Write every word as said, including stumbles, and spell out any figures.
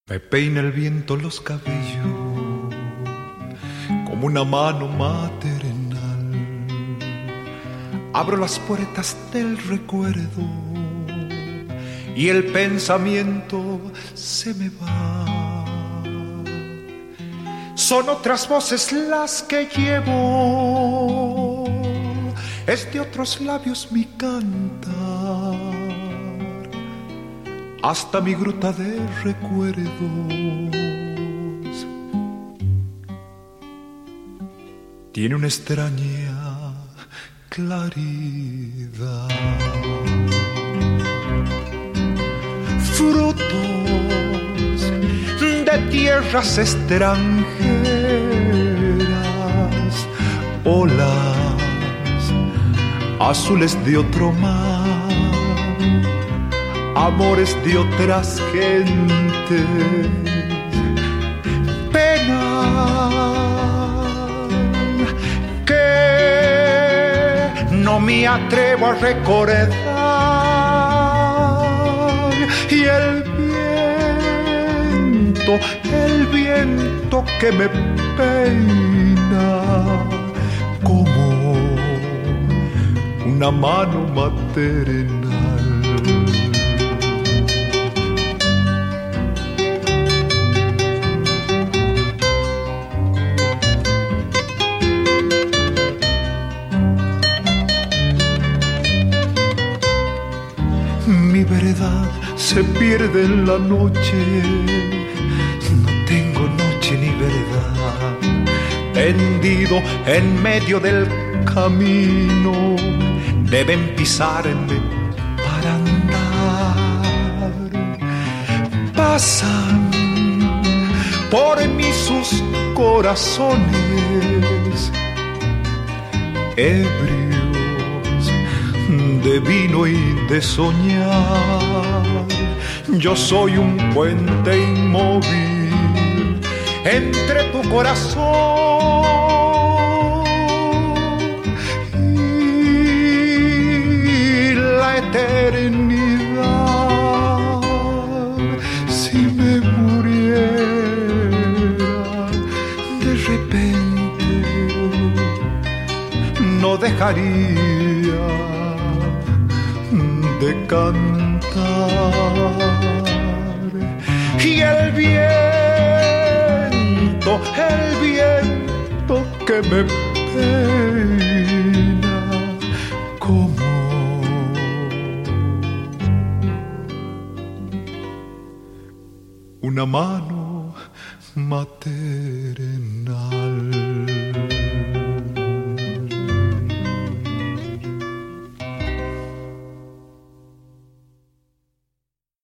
Me peina el viento los cabellos como una mano maternal. Abro las puertas del recuerdo y el pensamiento se me va. Son otras voces las que llevo, es de otros labios mi cantar. Hasta mi gruta de recuerdos tiene una extraña claridad. Frutos de tierras extranjeras, olas azules de otro mar, amores de otras gentes, pena que no me atrevo a recordar, y el viento, el viento que me peina como una mano maternal. Mi verdad se pierde en la noche, no tengo noche ni verdad. Tendido en medio del camino, deben pisarme para andar. Pasan por mí sus corazones ebrios de vino y de soñar. Yo soy un puente inmóvil entre tu corazón y la eternidad. Si me muriera de repente, no dejaría de cantar. Y el viento, el viento que me peina como una mano maternal.